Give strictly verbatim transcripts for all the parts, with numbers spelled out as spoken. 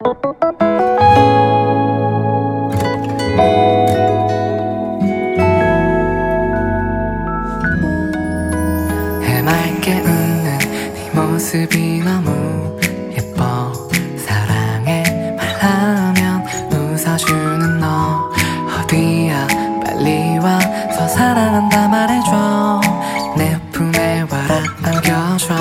해맑게 웃는 네 모습이 너무 예뻐. 사랑해 말하면 웃어주는 너 어디야 빨리 와서 사랑한다 말해줘. 내 품에 와라 안겨줘.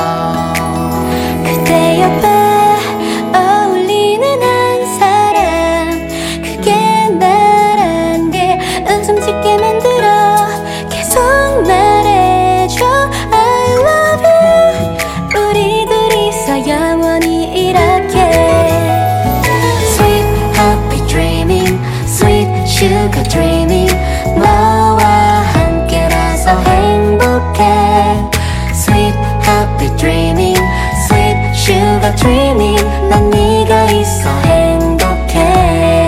그대 옆에 어울리는 한 사람 그게 나란 게 웃음 짓게 만들어 계속 말해줘 I love you. 우리 둘이서 영원히 이렇게 Sweet happy dreaming Sweet sugar dreaming 너와 함께라서 행복해 Sweet happy dreaming Sweet sugar dreaming 난 네가 있어 행복해.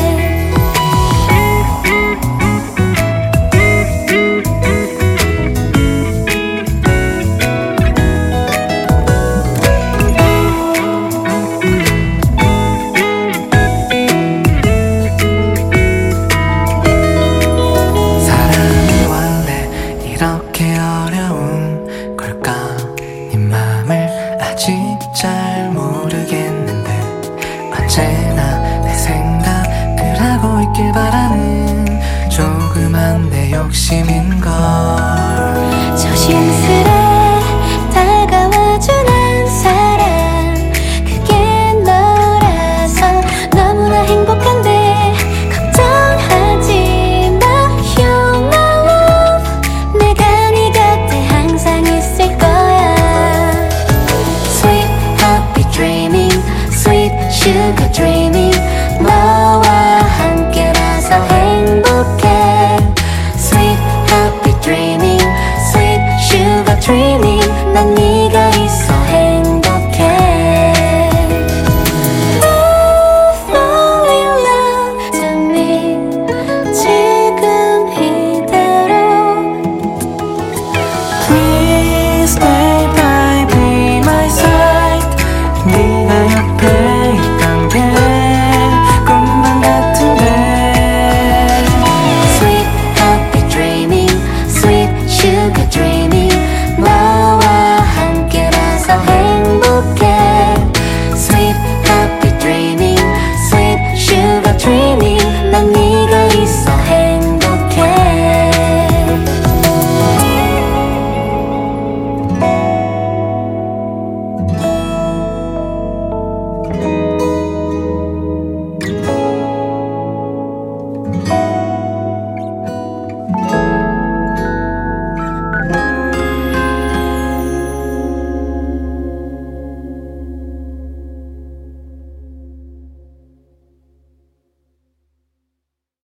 사랑이 원래 이렇게 어려운 걸까. 네 맘을 아직 잘 모르겠는데 언제나 내 생각을 하고 있길 바라는 조그만 내 욕심인걸. 조심스레 다가와준 한 사람 그게 너라서 너무나 행복한데 걱정하지 마 You're my love. 내가 네 곁에 항상 있을 거야. Sweet happy dreaming Sweet sugar dreaming